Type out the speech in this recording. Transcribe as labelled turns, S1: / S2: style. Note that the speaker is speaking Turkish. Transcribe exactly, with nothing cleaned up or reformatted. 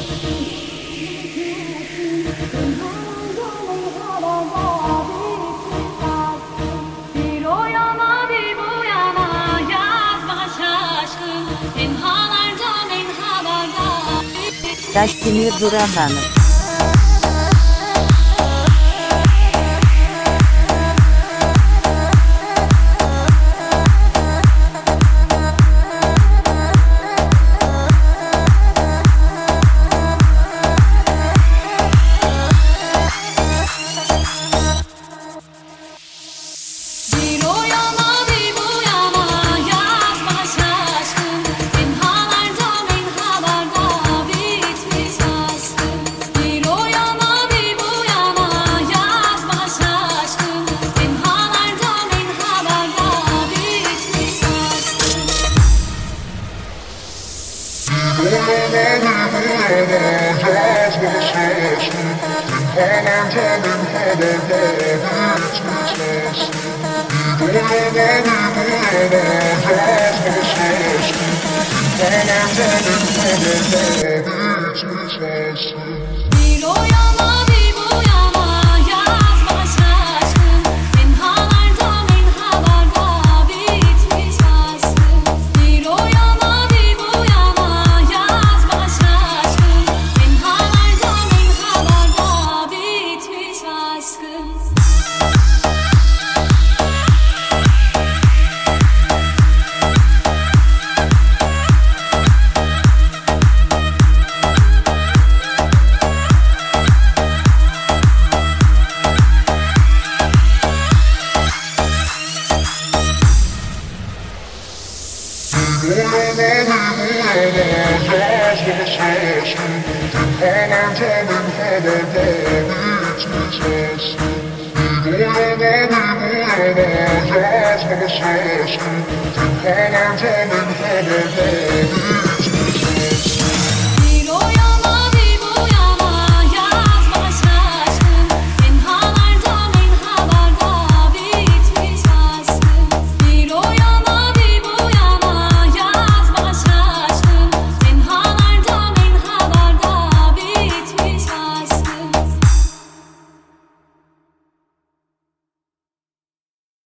S1: Bir o yana bir bu yana yazma şaşkın, tenhalardan en havada.
S2: Taşdemir Duran Hanım.
S1: Bir o yana bir bu yana yazma şaşkın, tenhalardan en havada bitmiş aşkın. Bir o yana bir bu yana yazma şaşkın, tenhalardan en havada bitmiş aşkın. Bir o yana bir bu yana yazma şaşkın, tenhalardan en havada bitmiş aşkın. Bir o yana bir bu yana yazma şaşkın, tenhalardan en havada bitmiş aşkın.
S3: Yazma şaşkın, tenhalardan en havada bitmiş aşkın.